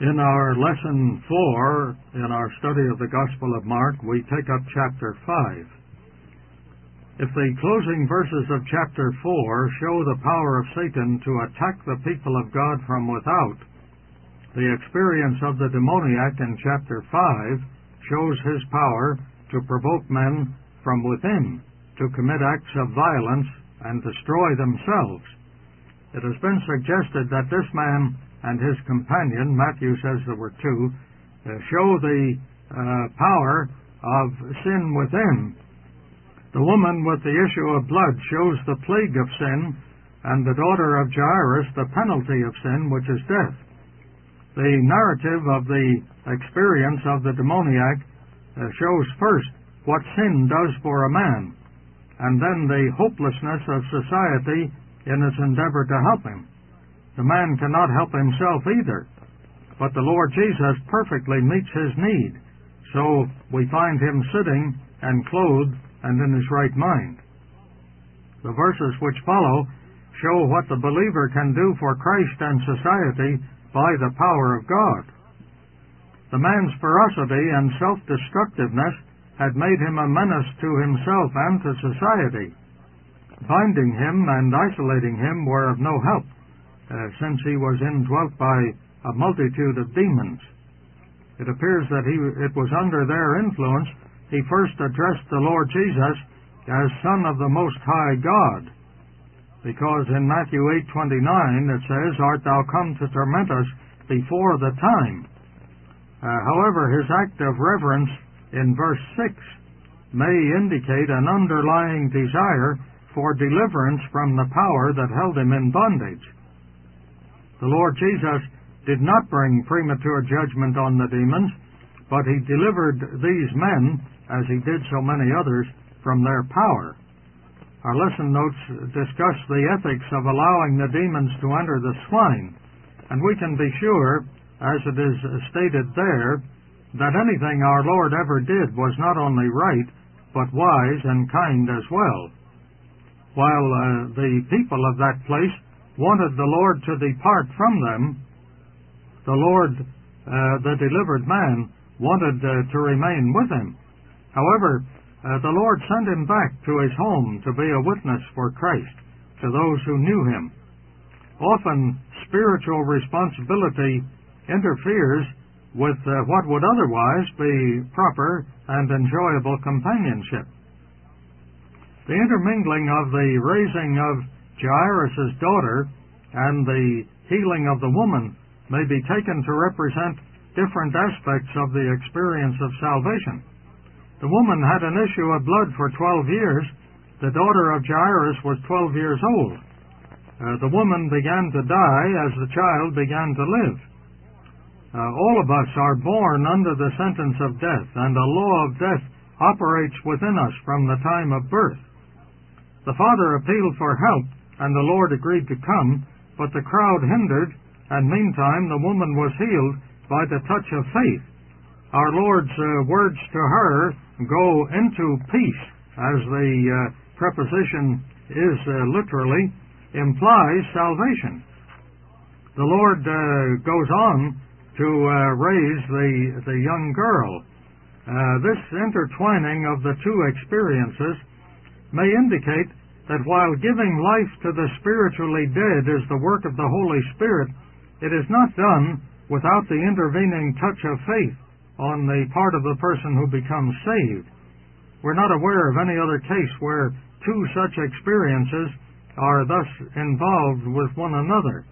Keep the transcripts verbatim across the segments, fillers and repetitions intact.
In our lesson four, in our study of the Gospel of Mark, we take up chapter five. If the closing verses of chapter four show the power of Satan to attack the people of God from without, the experience of the demoniac in chapter five shows his power to provoke men from within to commit acts of violence and destroy themselves. It has been suggested that this man and his companion, Matthew says there were two, uh, show the uh, power of sin within. The woman with the issue of blood shows the plague of sin, and the daughter of Jairus the penalty of sin, which is death. The narrative of the experience of the demoniac uh, shows first what sin does for a man, and then the hopelessness of society in its endeavor to help him. The man cannot help himself either, but the Lord Jesus perfectly meets his need, so we find him sitting and clothed and in his right mind. The verses which follow show what the believer can do for Christ and society by the power of God. The man's ferocity and self-destructiveness had made him a menace to himself and to society. Binding him and isolating him were of no help, Uh, since he was indwelt by a multitude of demons. It appears that he, it was under their influence he first addressed the Lord Jesus as Son of the Most High God, because in Matthew eight twenty-nine it says, "Art thou come to torment us before the time?" Uh, however, his act of reverence in verse six may indicate an underlying desire for deliverance from the power that held him in bondage. The Lord Jesus did not bring premature judgment on the demons, but he delivered these men, as he did so many others, from their power. Our lesson notes discuss the ethics of allowing the demons to enter the swine, and we can be sure, as it is stated there, that anything our Lord ever did was not only right, but wise and kind as well. While uh, the people of that place wanted the Lord to depart from them, the Lord, uh, the delivered man, wanted uh, to remain with him. However, uh, the Lord sent him back to his home to be a witness for Christ to those who knew him. Often, spiritual responsibility interferes with uh, what would otherwise be proper and enjoyable companionship. The intermingling of the raising of Jairus' daughter and the healing of the woman may be taken to represent different aspects of the experience of salvation. The woman had an issue of blood for twelve years. The daughter of Jairus was twelve years old. Uh, the woman began to die as the child began to live. Uh, all of us are born under the sentence of death, and a law of death operates within us from the time of birth. The father appealed for help, and the Lord agreed to come, but the crowd hindered, and meantime the woman was healed by the touch of faith. Our Lord's uh, words to her, "Go into peace," as the uh, preposition is uh, literally, implies salvation. The Lord uh, goes on to uh, raise the, the young girl. Uh, this intertwining of the two experiences may indicate that while giving life to the spiritually dead is the work of the Holy Spirit, it is not done without the intervening touch of faith on the part of the person who becomes saved. We're not aware of any other case where two such experiences are thus involved with one another.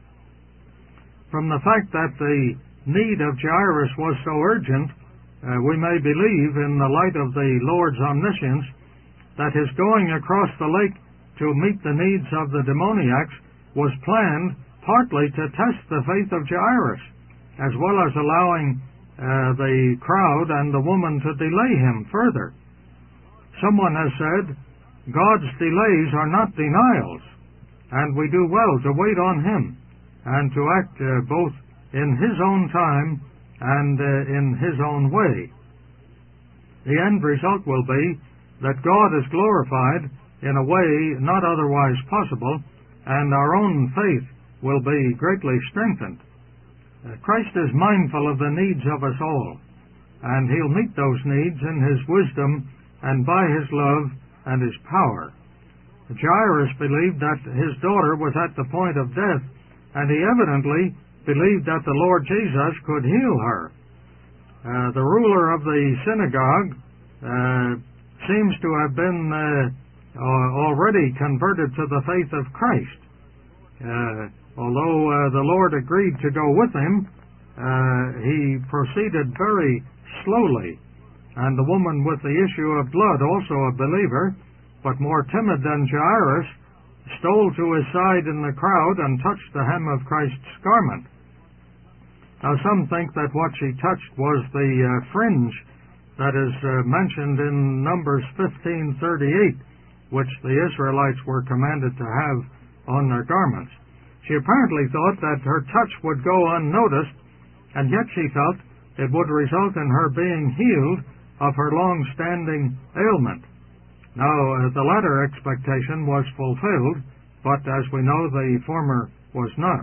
From the fact that the need of Jairus was so urgent, uh, we may believe, in the light of the Lord's omniscience, that his going across the lake to meet the needs of the demoniacs was planned partly to test the faith of Jairus, as well as allowing uh, the crowd and the woman to delay him further. Someone has said, God's delays are not denials, and we do well to wait on him and to act uh, both in his own time and uh, in his own way. The end result will be that God is glorified in a way not otherwise possible, and our own faith will be greatly strengthened. Uh, Christ is mindful of the needs of us all, and He'll meet those needs in His wisdom and by His love and His power. Jairus believed that his daughter was at the point of death, and he evidently believed that the Lord Jesus could heal her. Uh, the ruler of the synagogue uh, seems to have been uh, already converted to the faith of Christ. Uh, although uh, the Lord agreed to go with him, uh, he proceeded very slowly. And the woman with the issue of blood, also a believer, but more timid than Jairus, stole to his side in the crowd and touched the hem of Christ's garment. Now some think that what she touched was the uh, fringe that is uh, mentioned in Numbers fifteen thirty-eight, which the Israelites were commanded to have on their garments. She apparently thought that her touch would go unnoticed, and yet she felt it would result in her being healed of her long-standing ailment. Now, uh, the latter expectation was fulfilled, but as we know, the former was not.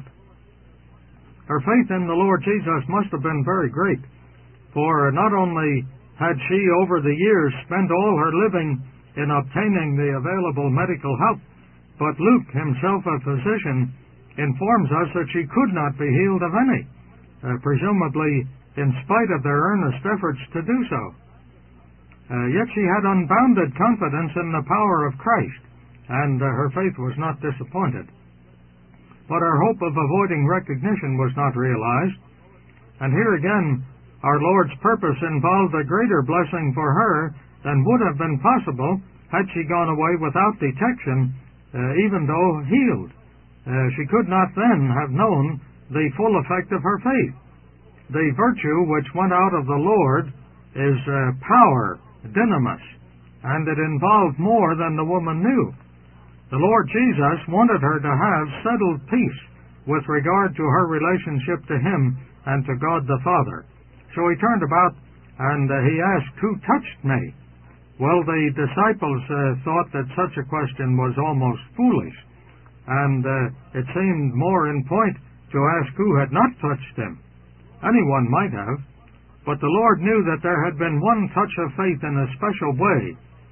Her faith in the Lord Jesus must have been very great, for not only had she over the years spent all her living in obtaining the available medical help, but Luke, himself a physician, informs us that she could not be healed of any, uh, presumably in spite of their earnest efforts to do so. Uh, yet she had unbounded confidence in the power of Christ, and uh, her faith was not disappointed. But her hope of avoiding recognition was not realized, and here again our Lord's purpose involved a greater blessing for her than would have been possible had she gone away without detection, uh, even though healed. Uh, she could not then have known the full effect of her faith. The virtue which went out of the Lord is uh, power, dynamis, and it involved more than the woman knew. The Lord Jesus wanted her to have settled peace with regard to her relationship to Him and to God the Father. So He turned about and uh, He asked, "Who touched me?" Well, the disciples uh, thought that such a question was almost foolish, and uh, it seemed more in point to ask who had not touched Him. Anyone might have, but the Lord knew that there had been one touch of faith in a special way.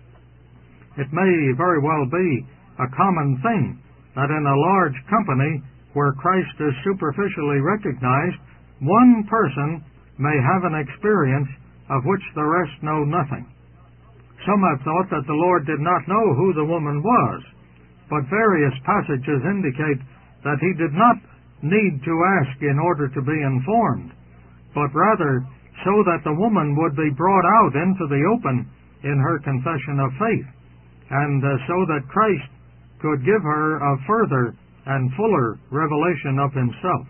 It may very well be a common thing that in a large company where Christ is superficially recognized, one person may have an experience of which the rest know nothing. Some have thought that the Lord did not know who the woman was, but various passages indicate that He did not need to ask in order to be informed, but rather so that the woman would be brought out into the open in her confession of faith, and uh, so that Christ could give her a further and fuller revelation of Himself.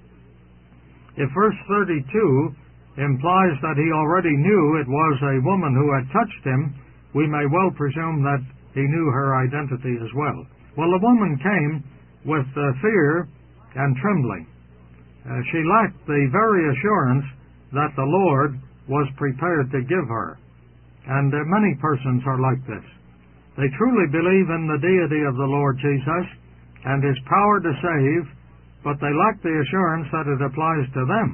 If verse thirty-two implies that He already knew it was a woman who had touched Him, we may well presume that He knew her identity as well. Well, the woman came with uh, fear and trembling. Uh, she lacked the very assurance that the Lord was prepared to give her. And uh, many persons are like this. They truly believe in the deity of the Lord Jesus and His power to save, but they lack the assurance that it applies to them.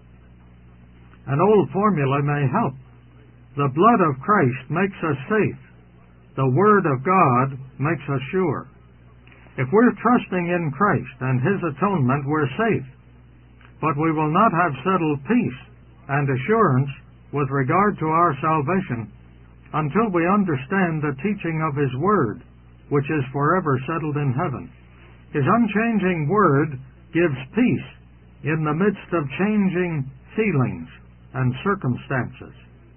An old formula may help. The blood of Christ makes us safe. The Word of God makes us sure. If we're trusting in Christ and His atonement, we're safe. But we will not have settled peace and assurance with regard to our salvation until we understand the teaching of His Word, which is forever settled in heaven. His unchanging Word gives peace in the midst of changing feelings and circumstances.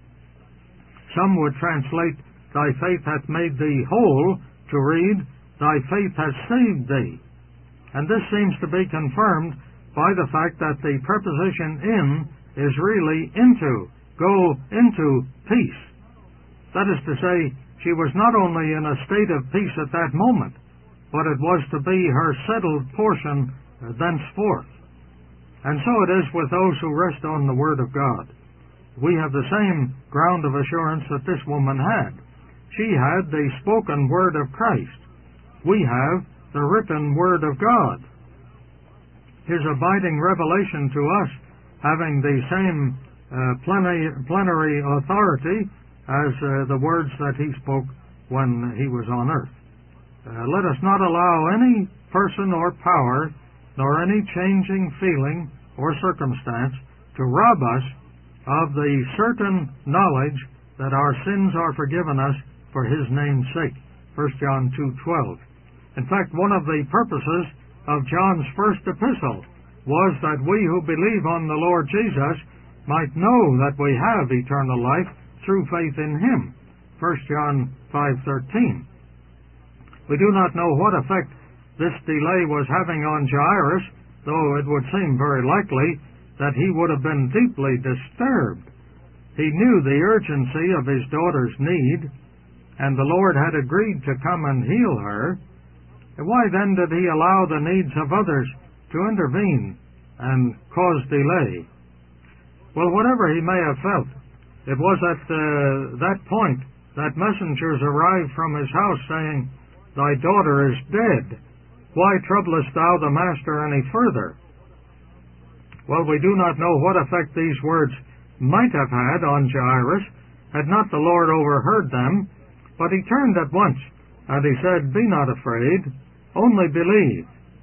Some would translate, "Thy faith hath made thee whole," to read, "Thy faith hath saved thee." And this seems to be confirmed by the fact that the preposition "in" is really into, go into peace. That is to say, she was not only in a state of peace at that moment, but it was to be her settled portion thenceforth. And so it is with those who rest on the Word of God. We have the same ground of assurance that this woman had. She had the spoken Word of Christ. We have the written Word of God. His abiding revelation to us having the same uh, plenary, plenary authority as uh, the words that he spoke when he was on earth. Uh, let us not allow any person or power, nor any changing feeling or circumstance to rob us of the certain knowledge that our sins are forgiven us for his name's sake. First John two twelve. In fact, one of the purposes of John's first epistle was that we who believe on the Lord Jesus might know that we have eternal life through faith in him. First John five thirteen. We do not know what effect this delay was having on Jairus, though it would seem very likely that he would have been deeply disturbed. He knew the urgency of his daughter's need, and the Lord had agreed to come and heal her. Why then did he allow the needs of others to intervene and cause delay? Well, whatever he may have felt, it was at uh, that point that messengers arrived from his house saying, "Thy daughter is dead. Why troublest thou the master any further?" Well, we do not know what effect these words might have had on Jairus had not the Lord overheard them, but he turned at once, and he said, "Be not afraid, only believe."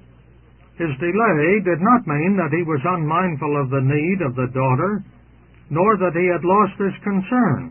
His delay did not mean that he was unmindful of the need of the daughter, nor that he had lost his concern.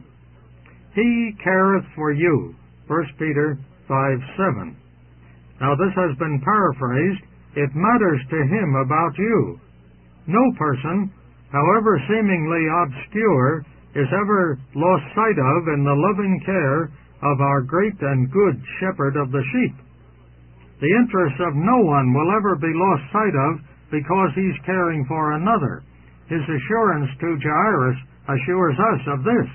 He careth for you, First Peter five seven. Now this has been paraphrased, "It matters to him about you." No person, however seemingly obscure, is ever lost sight of in the loving care of our great and good shepherd of the sheep. The interests of no one will ever be lost sight of because he's caring for another. His assurance to Jairus assures us of this.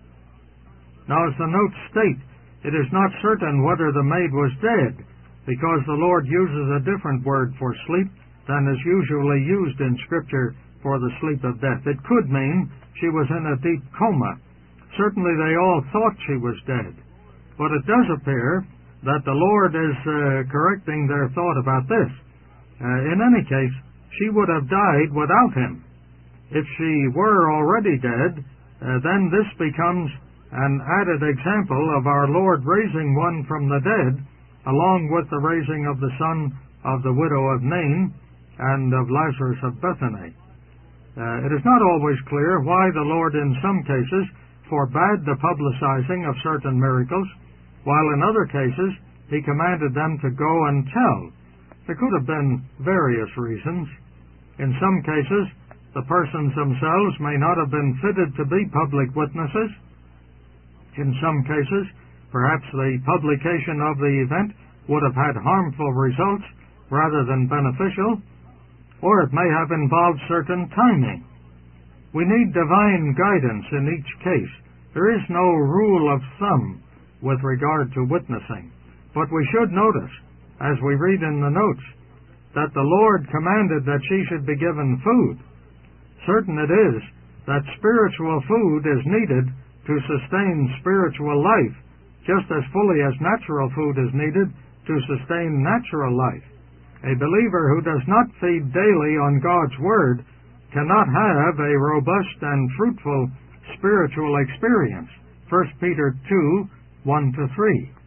Now, as the notes state, it is not certain whether the maid was dead, because the Lord uses a different word for sleep than is usually used in Scripture for the sleep of death. It could mean she was in a deep coma. Certainly they all thought she was dead. But it does appear that the Lord is uh, correcting their thought about this. Uh, in any case, she would have died without him. If she were already dead, uh, then this becomes an added example of our Lord raising one from the dead, along with the raising of the son of the widow of Nain and of Lazarus of Bethany. Uh, it is not always clear why the Lord in some cases forbade the publicizing of certain miracles, while in other cases he commanded them to go and tell. There could have been various reasons. In some cases, the persons themselves may not have been fitted to be public witnesses. In some cases, perhaps the publication of the event would have had harmful results rather than beneficial, or it may have involved certain timing. We need divine guidance in each case. There is no rule of thumb with regard to witnessing, but we should notice, as we read in the notes, that the Lord commanded that she should be given food. Certain it is that spiritual food is needed to sustain spiritual life, just as fully as natural food is needed to sustain natural life. A believer who does not feed daily on God's Word cannot have a robust and fruitful spiritual experience. First Peter two, one to three.